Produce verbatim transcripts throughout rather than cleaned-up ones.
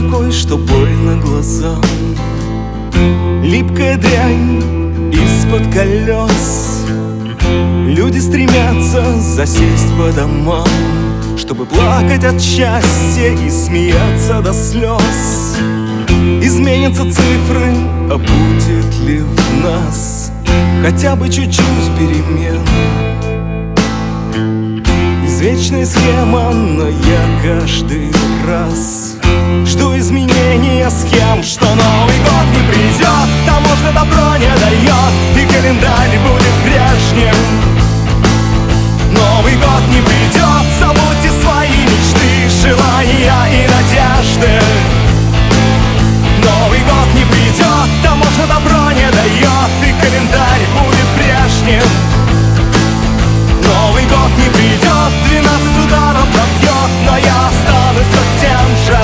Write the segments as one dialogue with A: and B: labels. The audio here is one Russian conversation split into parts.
A: такой, что больно глазам. Липкая дрянь из-под колес. Люди стремятся засесть по домам, чтобы плакать от счастья и смеяться до слез. Изменятся цифры, а будет ли в нас хотя бы чуть-чуть перемен? Извечная схема, но я каждый раз жду изменения схем. Что Новый год не придет, таможня добро не дает, и календарь будет прежним. Новый год не придет, забудьте свои мечты, желания и надежды. Новый год не придет, таможня добро не дает, и календарь будет прежним. Новый год не придет, двенадцать ударов пробьет, но я останусь все тем же.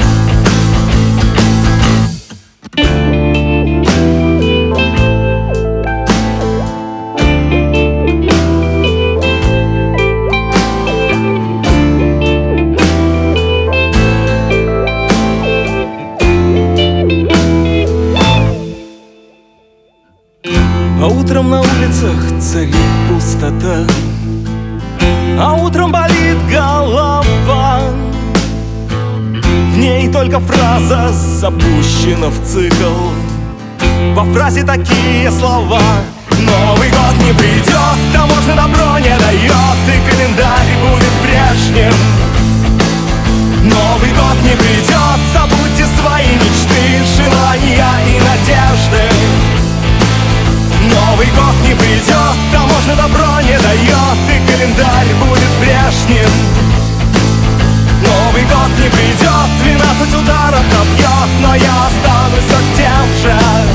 A: А утром на улицах царит пустота, а утром болит голова. В ней только фраза запущена в цикл. Во фразе такие слова: Новый год не придет, таможня добро не дает, и календарь будет прежним. Новый год не придет, забудьте свои мечты, желания и надежды. Новый год не придет, таможня добро не дает, и календарь будет прежним. Новый год не придет, двенадцать ударов пробьет, но я останусь все тем же.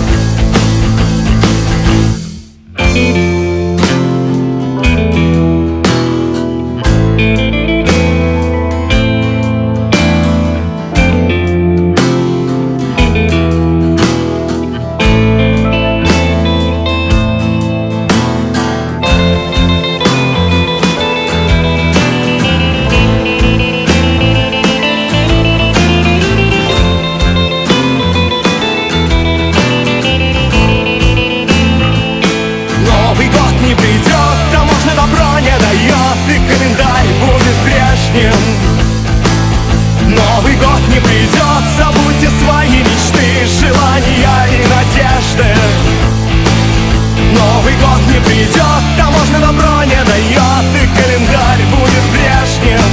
A: Новый год не придет, забудьте свои мечты, желания и надежды. Новый год не придет, таможня добро не дает, и календарь будет прежним.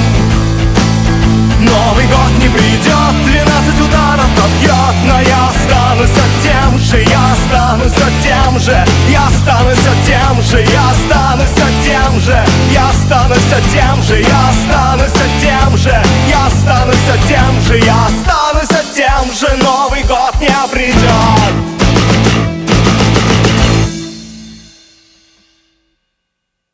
A: Новый год не придет, двенадцать ударов пробьет, но я останусь все тем же, я останусь все тем же, я останусь все тем же, я останусь все тем же, я останусь все тем же.